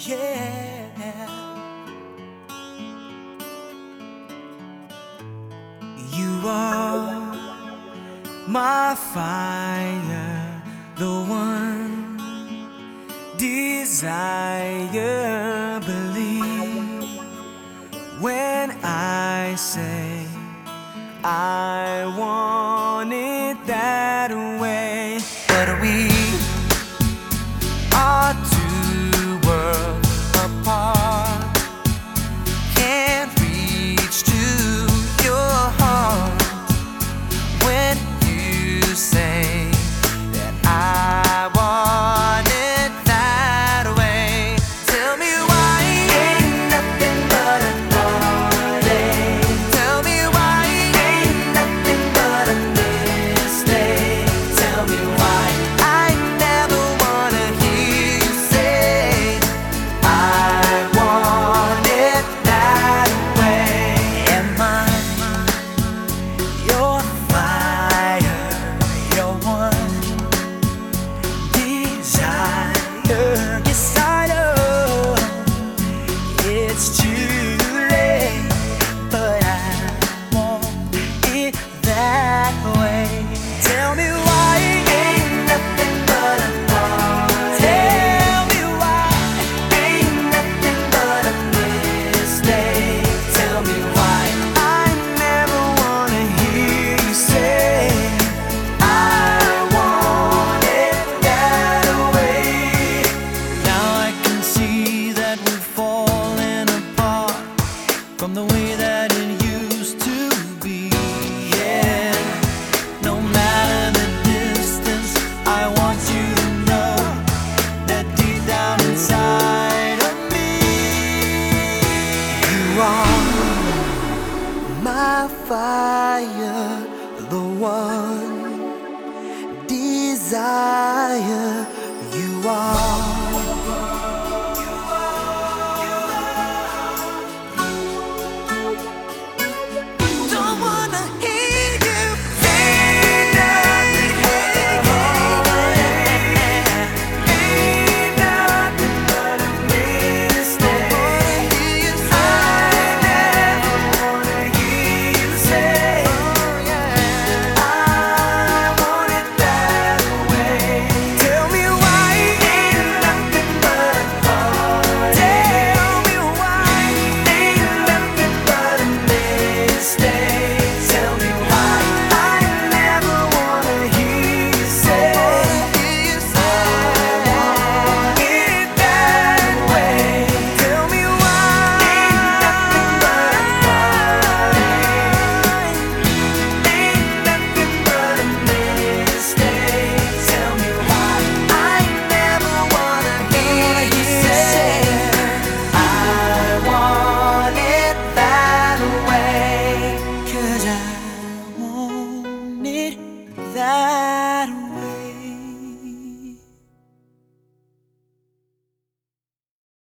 yeah. You are my fire, the one desire. Believe when I say I want it that way. But we are two worlds apart, can't reach to your heart when you say that I want it that way. Tell me why ain't nothing but a heartache. Tell me why ain't nothing but a mistake. Tell me why I never wanna hear you say I want it that way. Am I your fire, your one desire? Yes, I know it's too late, but I want it that way. Tell me why ain't nothing but a heartache. Tell me why ain't nothing but a mistake. Tell me why I never wanna hear you say I want it that way. Now I can see that we're falling apart from the way that it used to be. Yeah, no matter the distance, I want you to know that deep down inside of me, you are my fire, the one desire. You are